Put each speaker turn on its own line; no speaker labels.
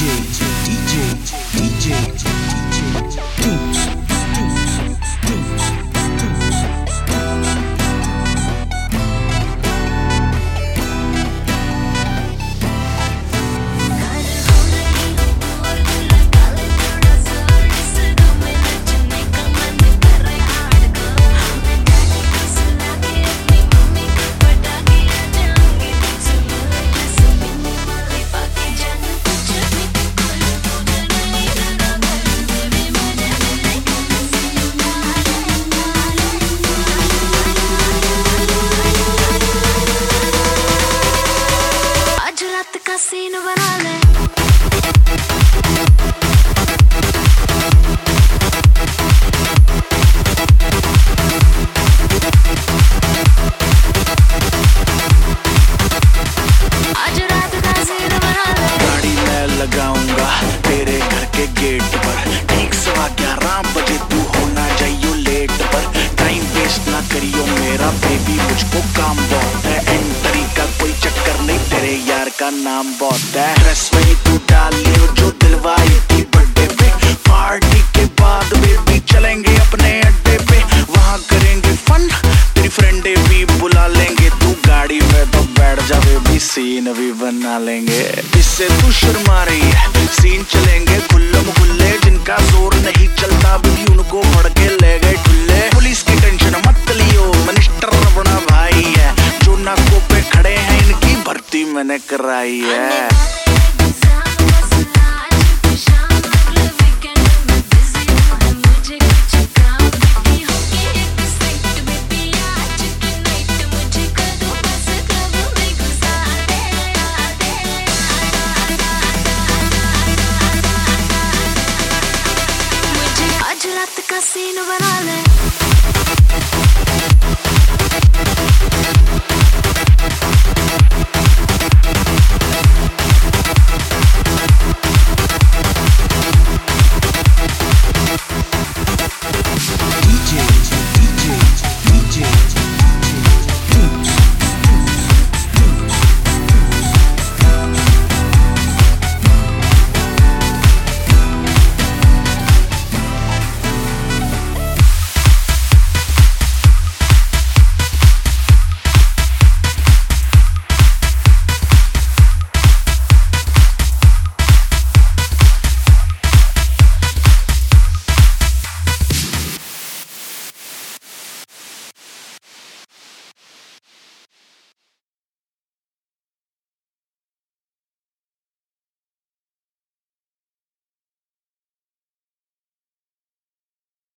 Scene बना ले। आज रात का सीन बना ले।
गाड़ी मैं लगाऊंगा तेरे घर के गेट पर, ठीक 11:15 बजे तू होना चाहिए लेट पर। टाइम वेस्ट ना करियो मेरा बेबी, मुझको काम बहुत है। एंट्री का कोई चक्कर नहीं, तेरे यार का नाम बहुत है। ड्रेस वही तू डाल लियो जो दिलवाई थी बर्थडे पे। पार्टी के बाद बेबी चलेंगे अपने अड्डे पे, वहाँ करेंगे फन, तेरी फ्रेंडे भी बुला लेंगे। तू गाड़ी में तो बैठ जा बेबी, सीन भी बना लेंगे। इससे तू शर्मा रही है, सीन चलेंगे खुल्लम खुल्ले। जिनका जोर नहीं चलता भी उनको फड़ के ले गए ठुल्ले। पुलिस की टेंशन मत लियो, मिनिस्टर बड़ा भाई है। जो नाकों पे खड़े हैं इनकी भर्ती मैंने कराई है।
आज रात का सीन बना ले।